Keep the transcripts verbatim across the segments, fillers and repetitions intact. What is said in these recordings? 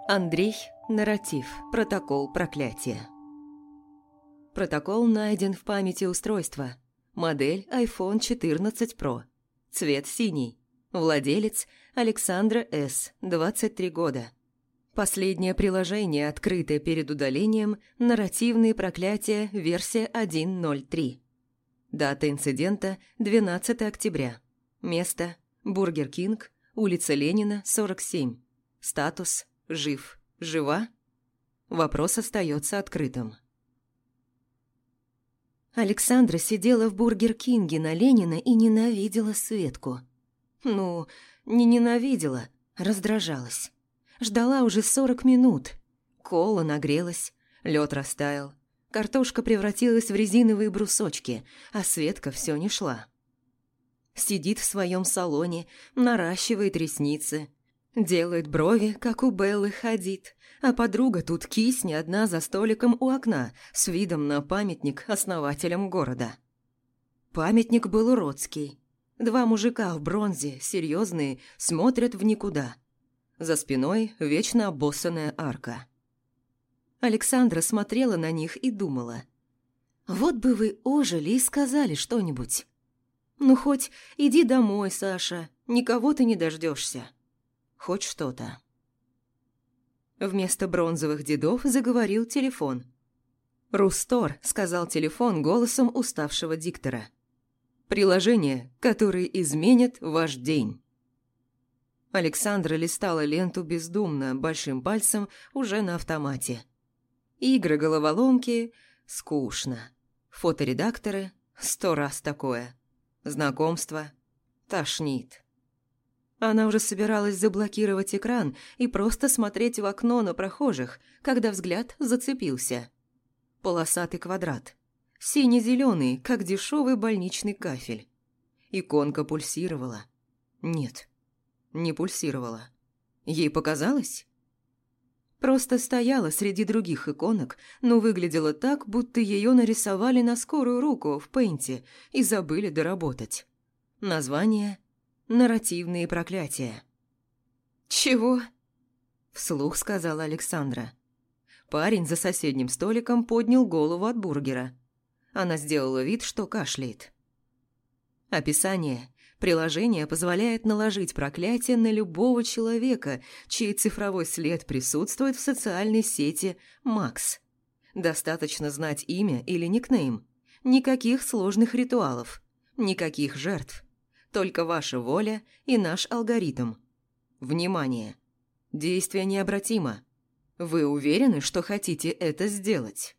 Андрей, нарратив, протокол проклятия. Протокол найден в памяти устройства. Модель айфон четырнадцать про. Цвет синий. Владелец Александра С., двадцать три года. Последнее приложение, открытое перед удалением, нарративные проклятия, версия один ноль три. Дата инцидента – двенадцатое октября. Место – Бургер Кинг, улица Ленина, сорок семь. Статус – жив, жива? Вопрос остается открытым. Александра сидела в Бургер Кинге на Ленина и ненавидела Светку. Ну, не ненавидела, раздражалась. Ждала уже сорок минут. Кола нагрелась, лед растаял, картошка превратилась в резиновые брусочки, а Светка все не шла. Сидит в своем салоне, наращивает ресницы, делает брови, как у Беллы Хадид, а подруга тут кисни одна за столиком у окна с видом на памятник основателям города. Памятник был уродский. Два мужика в бронзе, серьезные, смотрят в никуда. За спиной вечно обоссанная арка. Александра смотрела на них и думала: вот бы вы ожили и сказали что-нибудь. Ну хоть иди домой, Саша, никого ты не дождешься. Хоть что-то. Вместо бронзовых дедов заговорил телефон. «Рустор», — сказал телефон голосом уставшего диктора. «Приложения, которые изменят ваш день». Александра листала ленту бездумно, большим пальцем, уже на автомате. Игры-головоломки – скучно. Фоторедакторы – сто раз такое. Знакомство – тошнит. Она уже собиралась заблокировать экран и просто смотреть в окно на прохожих, когда взгляд зацепился. Полосатый квадрат. Сине-зеленый, как дешевый больничный кафель. Иконка пульсировала. Нет, не пульсировала. Ей показалось? Просто стояла среди других иконок, но выглядела так, будто ее нарисовали на скорую руку в пейнте и забыли доработать. Название – «Нарративные проклятия». «Чего?» – вслух сказала Александра. Парень за соседним столиком поднял голову от бургера. Она сделала вид, что кашляет. Описание. Приложение позволяет наложить проклятие на любого человека, чей цифровой след присутствует в социальной сети «Макс». Достаточно знать имя или никнейм. Никаких сложных ритуалов. Никаких жертв. Только ваша воля и наш алгоритм. Внимание! Действие необратимо. Вы уверены, что хотите это сделать?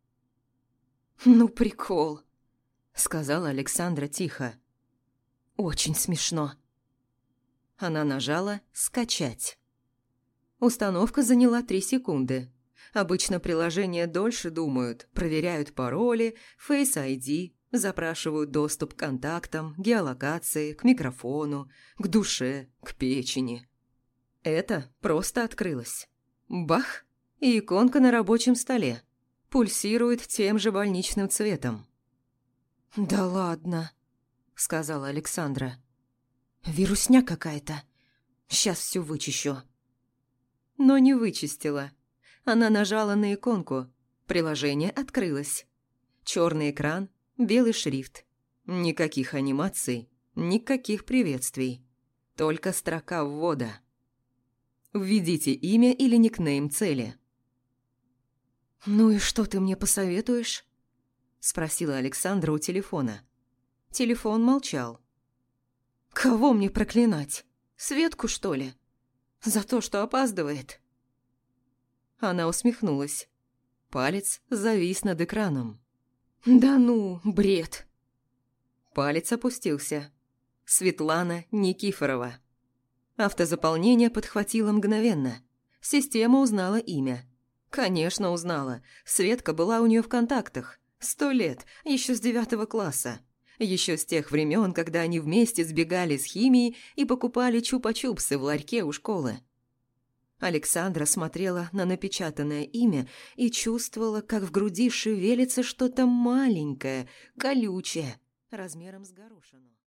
«Ну, прикол», — сказала Александра тихо. «Очень смешно». Она нажала «Скачать». Установка заняла три секунды. Обычно приложения дольше думают, проверяют пароли, Face ай ди, запрашивают доступ к контактам, геолокации, к микрофону, к душе, к печени. Это просто открылось. Бах! И иконка на рабочем столе. Пульсирует тем же больничным цветом. «Да ладно», — сказала Александра. «Вирусня какая-то. Сейчас все вычищу». Но не вычистила. Она нажала на иконку. Приложение открылось. Черный экран, белый шрифт. Никаких анимаций, никаких приветствий. Только строка ввода. Введите имя или никнейм цели. «Ну и что ты мне посоветуешь?» – спросила Александра у телефона. Телефон молчал. «Кого мне проклинать? Светку, что ли? За то, что опаздывает?» Она усмехнулась. Палец завис над экраном. «Да ну, бред!» Палец опустился. Светлана Никифорова. Автозаполнение подхватило мгновенно. Система узнала имя. Конечно, узнала. Светка была у нее в контактах. Сто лет, еще с девятого класса. Еще с тех времен, когда они вместе сбегали с химией и покупали чупа-чупсы в ларьке у школы. Александра смотрела на напечатанное имя и чувствовала, как в груди шевелится что-то маленькое, колючее, размером с горошину.